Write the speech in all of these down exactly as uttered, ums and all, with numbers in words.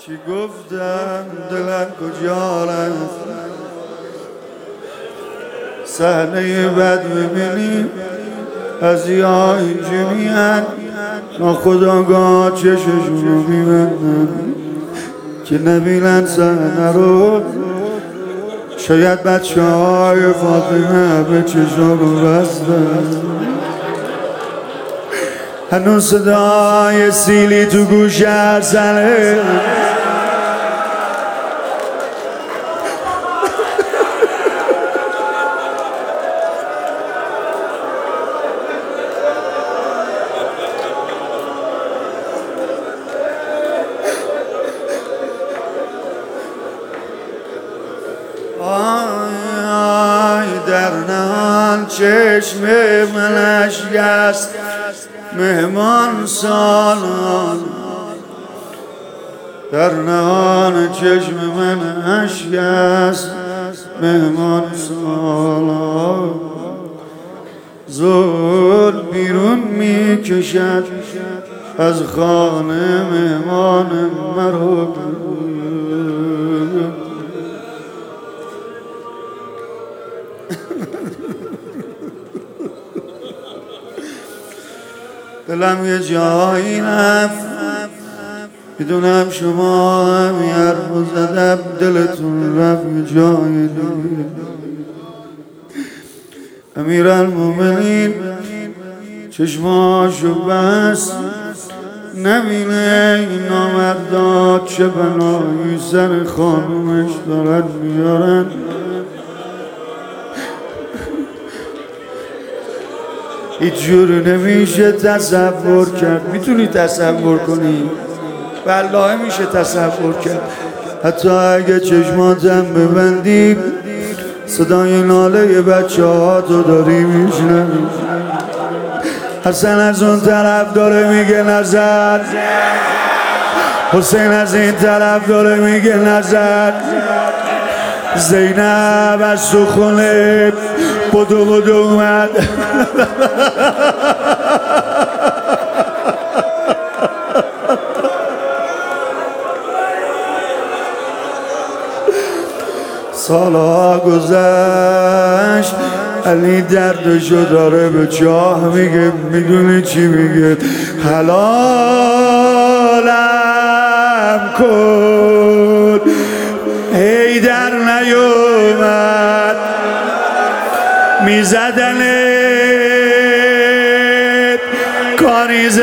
چی گفتم دلم کجا رفت صحنه بد ببینی از یا اینجا میان ناخداگاه چششون رو میبندن که نبینن صحنه رو. شاید بچه های فاطمه به چشم رو بستن، هنوز صدای سیلی تو گوش زنه. آی در نهان چشم من اشک است مهمان سالان، در نهان چشم من اشک است مهمان سالان. زود بیرون می کشد از خانه مهمان مرا، دلم یه جایی رفت میدونم شما هم یه حرف زدم دلتون رفت یه جایی دیگه. امیرالمومنین چشماشو بست نبینه این نامردا چه بلایی سر خانومش دارن میارن. هیچ جور نمیشه تصور کرد. میتونی تصور کنی؟ والله میشه تصور کرد. حتی اگه چشماتم ببندی صدای ناله بچه ها تو داری میشنوی. حسن از اون طرف داره میگه نظر، حسین از این طرف داره میگه نظر، زینب از تو خونه بدو بدو اومد. سالها گذشت علی دردشو داره به چاه میگه. میدونی چی میگه؟ حلالم کن هی در نیومد میزدنت کاریز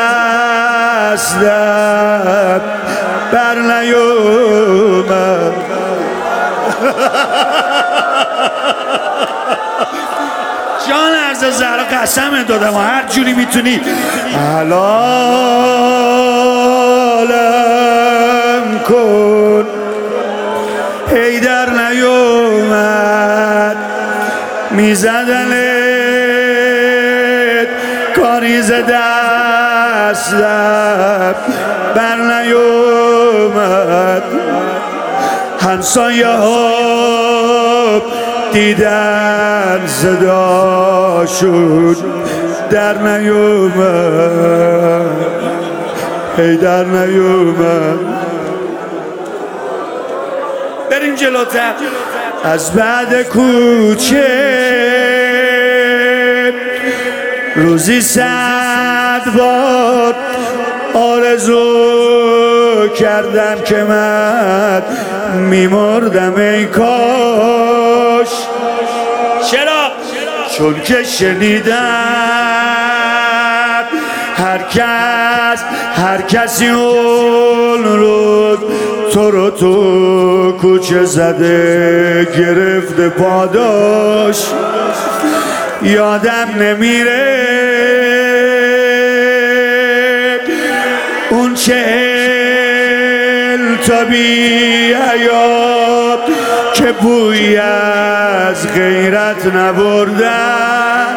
دستم بر نیومد. جان عرض زهرا قسم دادم و هر جوری میتونی حلالم کن هی در نیومد میزدنت کاریز دستم بر نیومد. همسایه ها دیدن صدا شد در نیومد هی در نیومد. بریم جلوتر. از بعد کوچه روزی صد بار آرزو کردم که من میمردم ای کاش. چرا؟ چون که شنیدم هر کس هر کسی اون روز تو رو تو کوچه زده گرفته پاداش. یادم نمیره اون چهل تا بی حیات که بوی از غیرت نبردن.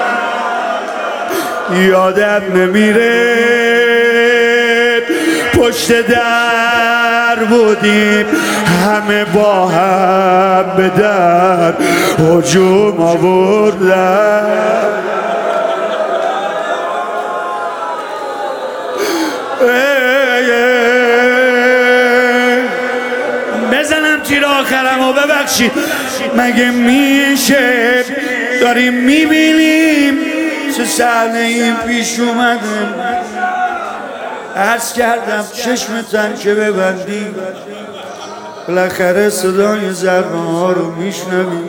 یادم نمیره پشت در بودیم همه با هم به در هجوم آوردن. تیر آخرم و ببخشید. مگه میشه داریم میبینیم چه صحنه این پیش اومده؟ عرض کردم چشمتن که ببندی بالاخره صدای ضربه ها رو میشنوی.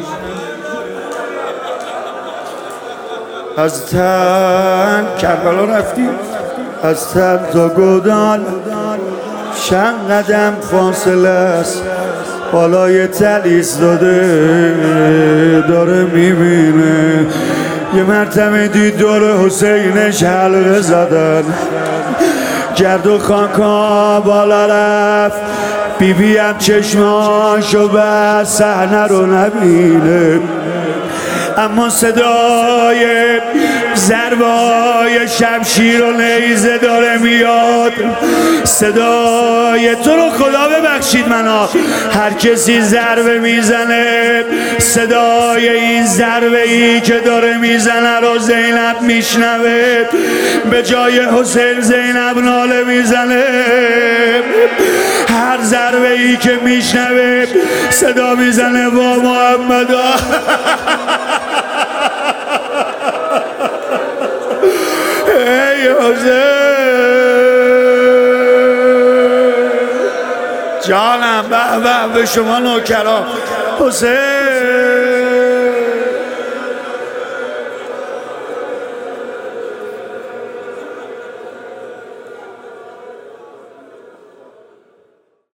از تن کربلا رفتیم، از تن تا گودال چند قدم فاصله است، بالای تل ایستاده داره میبینه. یه مرتبه دید دور حسینش حلقه زدن، گرد و خاکا بالا رفت. بی بی هم چشماشو بس صحنه رو نبینه، اما صدای ضربای شمشیر و نیزه داره میاد. صدای تو رو خدا ببخشید منا، هر کسی ضربه میزنه صدای این ضربه ای که داره میزنه رو زینب میشنوه. به جای حسین زینب ناله میزنه. هر ضربه ای که میشنوه صدا میزنه با محمد. ای حسین جانم، به به به شما نوکران. حسین